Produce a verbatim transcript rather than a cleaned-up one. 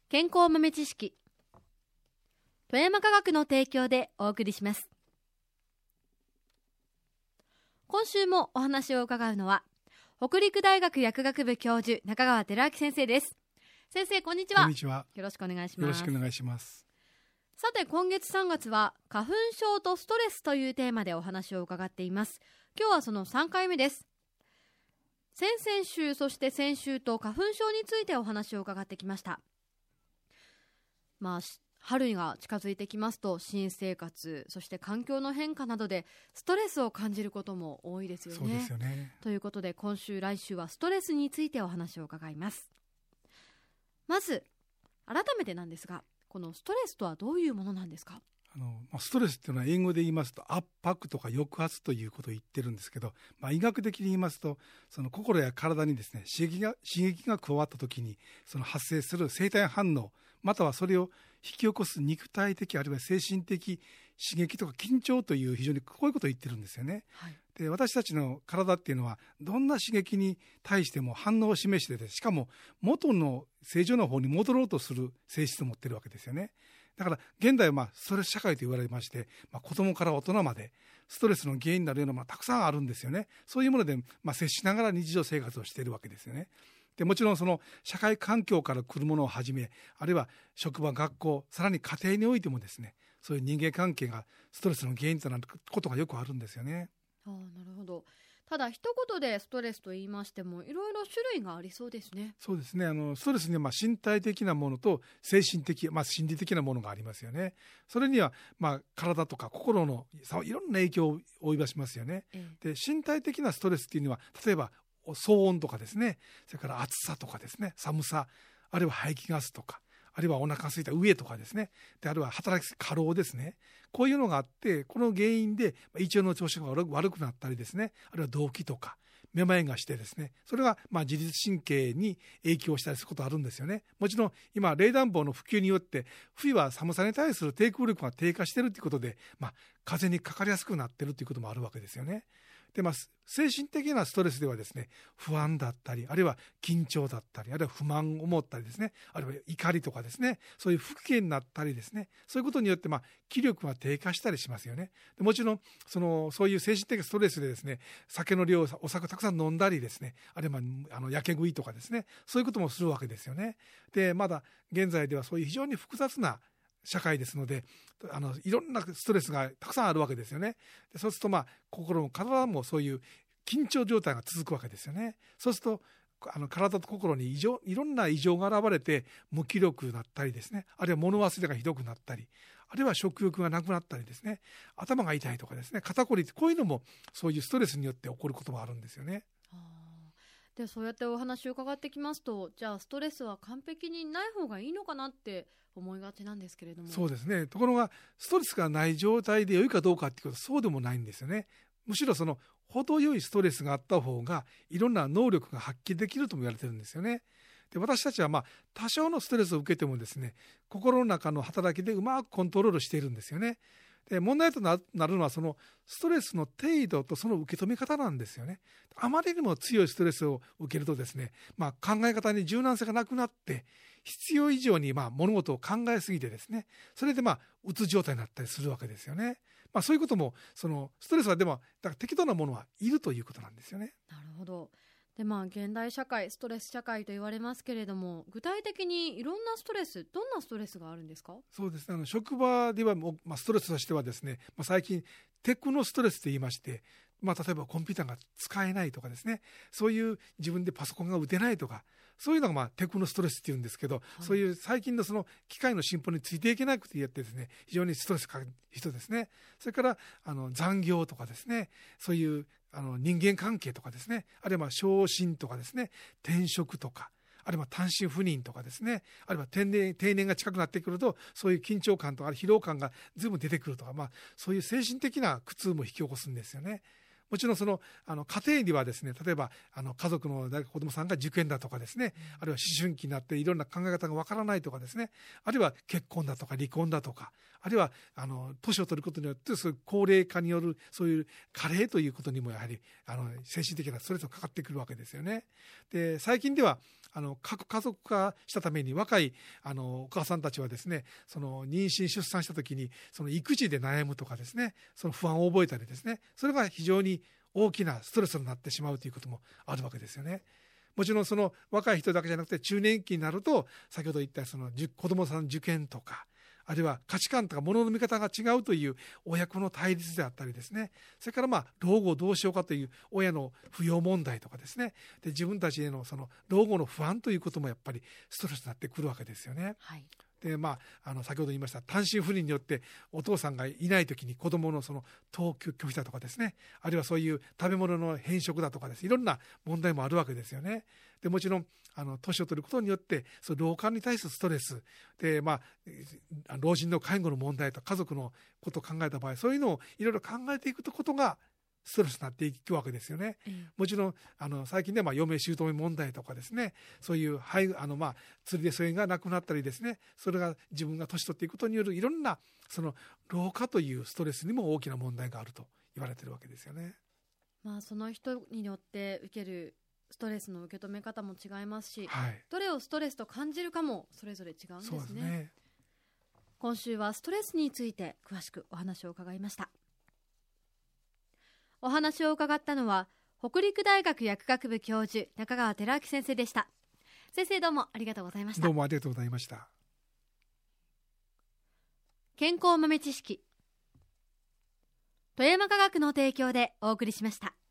健康豆知識、富山科学の提供でお送りします。今週もお話を伺うのは北陸大学薬学部教授中川照明先生です。先生、こんにちは。 こんにちは。 よろしくお願いします。 よろしくお願いします。 さて、今月さんがつは花粉症とストレスというテーマでお話を伺っています。今日はそのさんかいめです。先々週、そして先週と花粉症についてお話を伺ってきました。まあ、春が近づいてきますと新生活、そして環境の変化などでストレスを感じることも多いですよね。 そうですよね。 ということで今週来週はストレスについてお話を伺います。まず改めてなんですが、このストレスとはどういうものなんですか？ あのストレスっていうのは英語で言いますと圧迫とか抑圧ということを言ってるんですけど、まあ、医学的に言いますとその心や体にですね刺激が刺激が加わった時にその発生する生体反応、またはそれを引き起こす肉体的あるいは精神的刺激とか緊張という非常にこういうことを言ってるんですよね、はい。で私たちの体っていうのはどんな刺激に対しても反応を示してて、しかも元の正常な方に戻ろうとする性質を持っているわけですよね。だから現代はまあストレス社会と言われまして、まあ、子供から大人までストレスの原因になるようなものがたくさんあるんですよね。そういうものでまあ接しながら日常生活をしているわけですよね。でもちろんその社会環境から来るものをはじめ、あるいは職場、学校、さらに家庭においてもですね、そういう人間関係がストレスの原因となることがよくあるんですよね。 ああ、なるほど。ただ一言でストレスと言いましてもいろいろ種類がありそうですね。 そうですね。あのストレスにはまあ身体的なものと精神的、まあ、心理的なものがありますよね。それにはまあ体とか心のいろんな影響を及ぼしますよね、ええ、で身体的なストレスっていうのは例えば騒音とかですね、それから暑さとかですね、寒さ、あるいは排気ガスとか、あるいはお腹が空いた飢えとかですね、であるいは働き過労ですね、こういうのがあって、この原因で胃腸の調子が悪くなったりですね、あるいは動悸とかめまいがしてですね、それがまあ自律神経に影響したりすることがあるんですよね。もちろん今冷暖房の普及によって冬は寒さに対する抵抗力が低下しているということで、まあ、風邪にかかりやすくなっているということもあるわけですよね。でまあ、精神的なストレスではですね、不安だったり、あるいは緊張だったり、あるいは不満を持ったりですね、あるいは怒りとかですね、そういう不機嫌になったりですね、そういうことによってまあ気力が低下したりしますよね。でもちろんそのそういう精神的ストレスでですね、酒の量、お酒をたくさん飲んだりですね、あるいはあのやけ食いとかですね、そういうこともするわけですよね。でまだ現在ではそういう非常に複雑な社会ですので、あのいろんなストレスがたくさんあるわけですよね。でそうするとまあ心も体もそういう緊張状態が続くわけですよね。そうするとあの体と心に異常いろんな異常が現れて無気力だったりですね、あるいは物忘れがひどくなったり、あるいは食欲がなくなったりですね、頭が痛いとかですね、肩こり、こういうのもそういうストレスによって起こることもあるんですよね。 でそうやってお話を伺ってきますと、じゃあストレスは完璧にない方がいいのかなって思いがちなんですけれども。 そうですね。ところがストレスがない状態で良いかどうかっていうことはそうでもないんですよね。むしろその程よいストレスがあった方がいろんな能力が発揮できるとも言われてるんですよね。で私たちはまあ多少のストレスを受けてもですね、心の中の働きでうまくコントロールしているんですよね。で問題となるのはそのストレスの程度とその受け止め方なんですよね。あまりにも強いストレスを受けるとですね、まあ、考え方に柔軟性がなくなって必要以上にまあ物事を考えすぎてですね、それでまあうつ状態になったりするわけですよね。まあ、そういうこともそのストレスはでもだから適度なものはいるということなんですよね。 なるほど。でまあ現代社会ストレス社会と言われますけれども、具体的にいろんなストレス、どんなストレスがあるんですか？ そうですね、あの職場ではも、まあ、ストレスとしてはですね、まあ、最近テクノストレスと言いまして、まあ、例えばコンピューターが使えないとかですね、そういう自分でパソコンが打てないとか、そういうのがまあテクノストレスっていうんですけど、はい、そういう最近のその機械の進歩についていけなくてやってですね、非常にストレスかかる人ですね。それからあの残業とかですね、そういうあの人間関係とかですね、あるいはまあ昇進とかですね、転職とか、あるいは単身赴任とかですね、あるいは定年、定年が近くなってくるとそういう緊張感とか疲労感が随分出てくるとか、まあ、そういう精神的な苦痛も引き起こすんですよね。もちろんそのあの家庭にはですね、例えばあの家族の誰か子どもさんが受験だとかですね、あるいは思春期になっていろんな考え方がわからないとかですね、あるいは結婚だとか離婚だとか、あるいはあの年を取ることによってそういう高齢化によるそういう加齢ということにもやはりあの精神的なストレスがかかってくるわけですよね。で最近ではあの核家族化したために若いあのお母さんたちはですね、その妊娠出産した時にその育児で悩むとかですね、その不安を覚えたりですね、それが非常に大きなストレスになってしまうということもあるわけですよね。もちろんその若い人だけじゃなくて中年期になると、先ほど言ったその子どもさん受験とか、あるいは価値観とか物の見方が違うという親子の対立であったりですね、それからまあ老後をどうしようかという親の扶養問題とかですね、で自分たちへのその老後の不安ということもやっぱりストレスになってくるわけですよね。 はい。 でまあ、あの先ほど言いました単身赴任によってお父さんがいないときに子どものその登校拒否だとかですね、あるいはそういう食べ物の変色だとかです、いろんな問題もあるわけですよね。でもちろんあの年を取ることによってその老化に対するストレスで、まあ、老人の介護の問題と家族のことを考えた場合、そういうのをいろいろ考えていくことがストレスになっていくわけですよね。うん、もちろんあの最近ではまあ嫁姑問題とかですね、そういうあのまあ釣りで疎遠がなくなったりですね、それが自分が年取っていくことによるいろんなその老化というストレスにも大きな問題があると言われているわけですよね。 まあ、その人によって受けるストレスの受け止め方も違いますし、 はい、 どれをストレスと感じるかもそれぞれ違うんですね。 そうですね。 今週はストレスについて詳しくお話を伺いました。お話を伺ったのは北陸大学薬学部教授中川輝明先生でした。先生、どうもありがとうございました。 どうもありがとうございました。 健康豆知識、富山科学の提供でお送りしました。